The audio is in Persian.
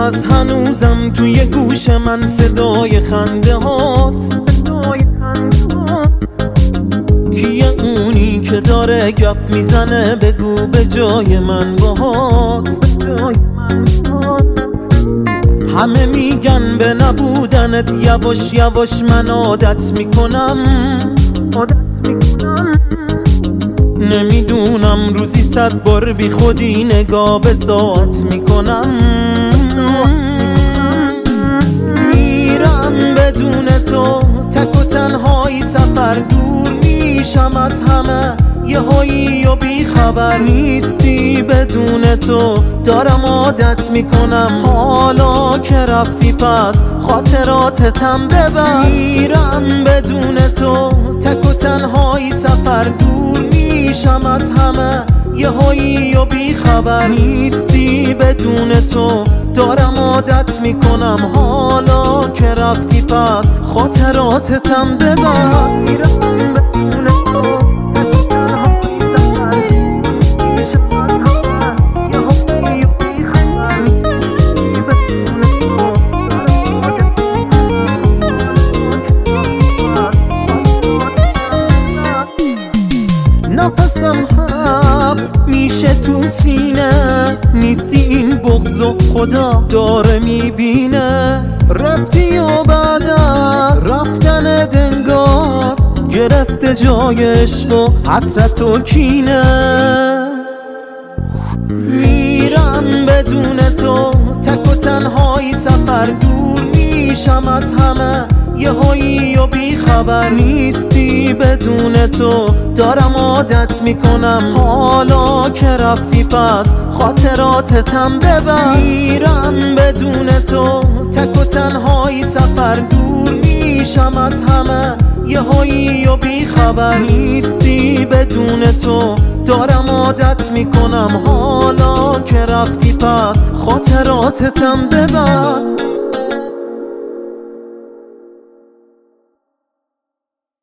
هست هنوزم توی گوش من صدای خنده هات. کیه اونی که داره گپ میزنه بگو به جای من باهات. همه میگن به نبودنت یواش یواش من عادت میکنم. نمیدونم روزی 100 بار بی خودی نگاه به ساعت میکنم. میرم بدون تو تک و تنهایی سفر دور میشم از همه یهویی و بی خبر نیستی. بدون تو دارم عادت میکنم حالا که رفتی پس خاطراتتم ببر. میرم بدون تو تک و تنهایی سفر دور میشم از همه یهویی و بی خبر نیستی. بدون تو دارم عادت میکنم حالا که رفتی پس خاطراتتم ببر. نفسم حبس میشه تو سینه نیستی. این بغضو خدا داره میبینه. رفتی و بعد از رفتن دنگار گرفته جای عشق و حسرت و کینه. میرم بدون تو تک و تنهایی سفر دور میشم از همه یهویی و بی خبر نیستی. بدون تو دارم عادت میکنم حالا که رفتی پس خاطراتتم ببر. میرم بدون تو تک و تنهایی سفر دور میشم از همه یهویی و بی خبر نیستی. بدون تو دارم عادت میکنم حالا که رفتی پس خاطراتتم ببر.